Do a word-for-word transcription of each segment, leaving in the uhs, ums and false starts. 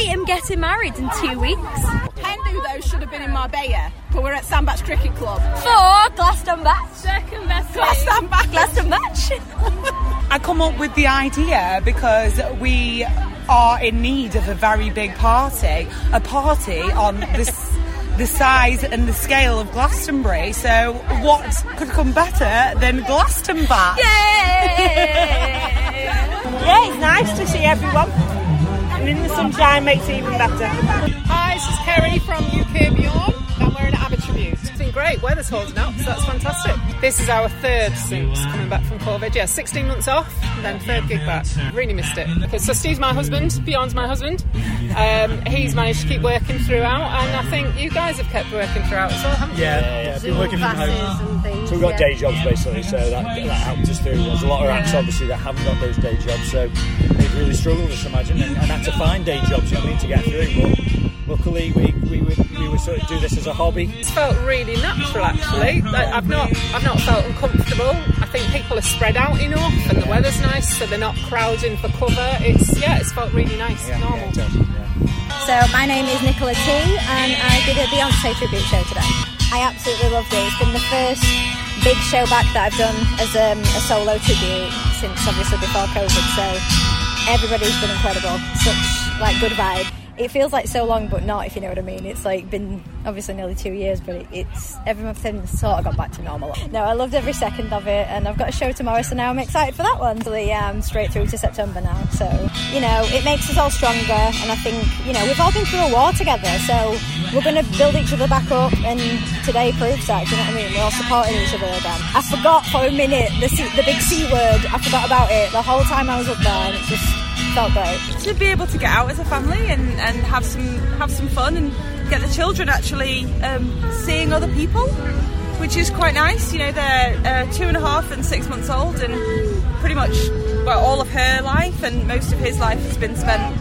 am getting married in two weeks. Ten of those should have been in Marbella, but we're at Sandbach Cricket Club. For Glastonbury. Second best. Glastonbury. Glastonbury. I come up with the idea because we are in need of a very big party, a party on this. The size and the scale of Glastonbury, so what could come better than Glastonbury? Yay! Yeah, it's nice to see everyone, and in the sunshine makes it even better. Hi, this is Kerry from U K Beyond, and we're in Abbott Tribute. It's been great, weather's holding up, so that's fantastic. This is our third since coming back from COVID. Yeah, sixteen months off, and then third gig back. Really missed it. Because so Steve's my husband, Beyond's my husband. Um, he's managed to keep working throughout, and I think you guys have kept working throughout as well, haven't you? Yeah, yeah, yeah. Been working from home. Things, so we've got yeah. day jobs basically, so that, that helped us through. There's a lot of acts yeah. obviously that haven't got those day jobs, so they've really struggled, I imagine, and, and had to find day jobs, you know what I mean, to get through. But luckily, we we would we would sort of do this as a hobby. It's felt really natural, actually. I've not I've not felt uncomfortable. I think people are spread out enough, and the weather's nice, so they're not crowding for cover. It's yeah, it's felt really nice, yeah, normal. Yeah, totally, yeah. So my name is Nicola T, and I did a Beyonce tribute show today. I absolutely loved it. It's been the first big show back that I've done as um, a solo tribute since obviously before COVID. So everybody's been incredible. Such like good vibe. It feels like so long, but not, if you know what I mean. It's like been obviously nearly two years, but it, it's everything sort of got back to normal. No, I loved every second of it, and I've got a show tomorrow, so now I'm excited for that one. So um, straight through to September now. So, you know, it makes us all stronger, and I think, you know, we've all been through a war together, so we're going to build each other back up, and today proves that, do you know what I mean? We're all supporting each other again. I forgot for a minute the C, the big C word. I forgot about it the whole time I was up there, and it just felt great. To be able to get out as a family and, and have some have some fun and get the children actually um, seeing other people, which is quite nice. You know, they're uh, two and a half and six months old, and pretty much well all of her life and most of his life has been spent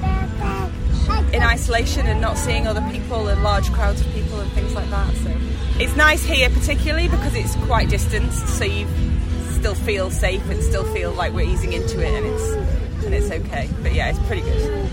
in isolation and not seeing other people and large crowds of people and things like that. So it's nice here, particularly because it's quite distanced, so you still feel safe and still feel like we're easing into it, and it's and it's okay. But yeah, it's pretty good.